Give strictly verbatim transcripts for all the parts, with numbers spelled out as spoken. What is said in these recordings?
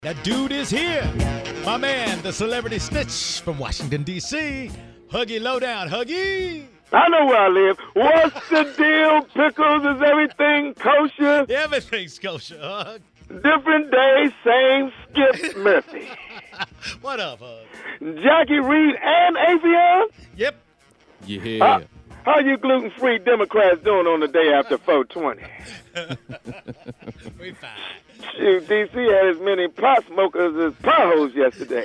That dude is here. My man, the celebrity snitch from Washington, D C Huggy Lowdown. Huggy. I know where I live. What's the deal, Pickles? Is everything kosher? Everything's kosher, Hug. Different day, same Skip Murphy. What up, Hug? Jackie Reed and Avion? Yep. Yeah. Uh, how you gluten-free Democrats doing on the day after four twenty? We fine. Shoot, D C had as many pot smokers as potholes yesterday.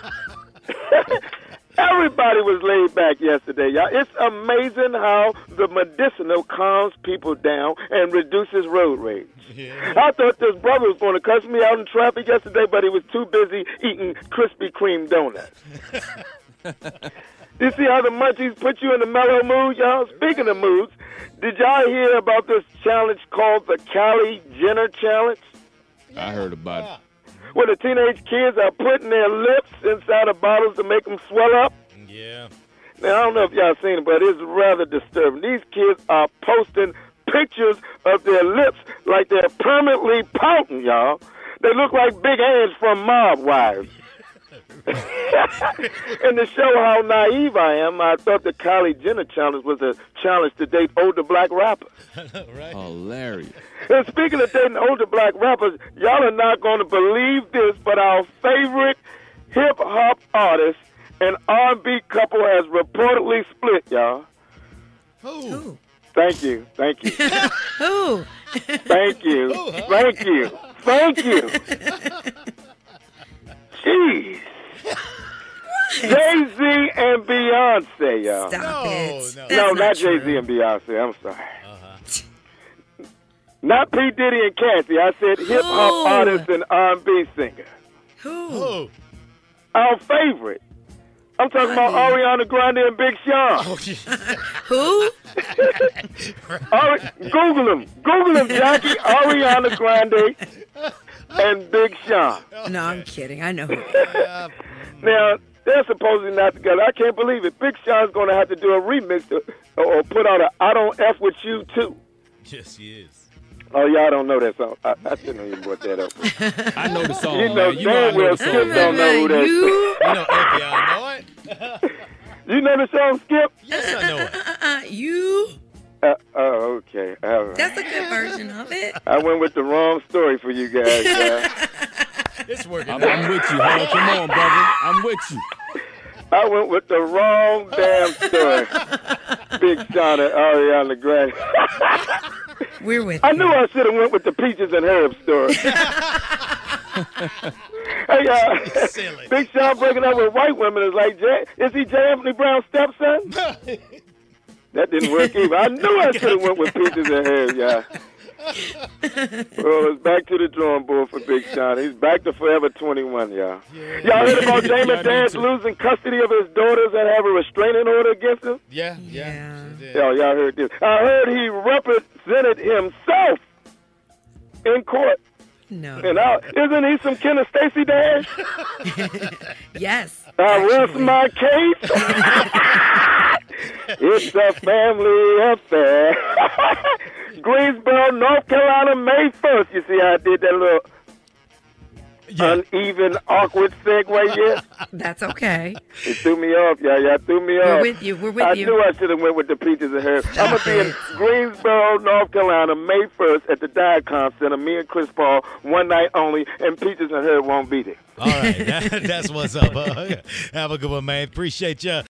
Everybody was laid back yesterday, y'all. It's amazing how the medicinal calms people down and reduces road rage. Yeah. I thought this brother was going to cuss me out in traffic yesterday, but he was too busy eating Krispy Kreme donuts. You see how the munchies put you in a mellow mood, y'all? Speaking of moods, did y'all hear about this challenge called the Kylie Jenner Challenge? I heard about it. Where the teenage kids are putting their lips inside of bottles to make them swell up? Yeah. Now, I don't know if y'all seen it, but it's rather disturbing. These kids are posting pictures of their lips like they're permanently pouting, y'all. They look like big hands from Mob Wives. And to show how naive I am, I thought the Kylie Jenner challenge was a challenge to date older black rappers. Right. Hilarious. And speaking of dating older black rappers, y'all are not going to believe this, but our favorite hip-hop artist and R and B couple has reportedly split, y'all. Who? Thank you. Thank you. Who? Thank you. Who, huh? Thank you. Thank you. Jeez. Jay-Z and Beyonce, y'all. Stop No, it. no. That's no, not true. Jay-Z and Beyonce. I'm sorry. Uh-huh. Not P. Diddy and Cassie. I said hip-hop Who? artist and R and B singer. Who? Who? Our favorite. I'm talking about Honey. Ariana Grande and Big Sean. Oh, yeah. Who? Ari- Google them. Google them, Jackie. Ariana Grande and Big Sean. No, I'm kidding. I know who. Uh, Now, they're supposedly not together. I can't believe it. Big Sean's going to have to do a remix to, or put out a I Don't F With You Too. yes, he is. Oh, y'all don't know that song. I, I shouldn't even brought that up. I know the song, You know man. You know I damn know well the Skip song. don't know who that is. You? You know, if y'all know it. You know the song, Skip? Yes, I know it. Uh-uh. You? Uh, oh, okay. All right. That's a good version of it. I went with the wrong story for you guys. Uh, It's working. I'm, I'm with you, Hug. Come on, brother. I'm with you. I went with the wrong damn story. Big Sean and Ariana Grande. We're with I you. knew I should have went with the Peaches and Herb story. Hey, uh, Silly. Big Sean breaking up with white women is like, Jay, is he J. Anthony Brown's stepson? That didn't work either. I knew I should have went with Peaches and Herb, y'all. Well, it's back to the drawing board for Big Sean. He's back to Forever twenty-one, y'all. Y'all heard about Y'all Damon need Dance to. losing custody of his daughters and have a restraining order against him? Yeah, yeah. Yeah. she did. Yo, y'all heard this. I heard he represented himself in court. No. And I, isn't he some Kenna Stacy dad? Yes. I rest actually. my case. It's a family affair. Greensboro, North Carolina, May first. You see how I did that little Yeah. uneven, awkward segue yet? That's okay. It threw me off, y'all. Y'all threw me We're off. with you. We're with I you. knew I should have went with the Peaches and Herb. I'm going to be in it. Greensboro, North Carolina, May first at the Diacon Center. Me and Chris Paul, one night only, and Peaches and Herb won't be there. All right. That, that's what's up. Hug. Have a good one, man. Appreciate you.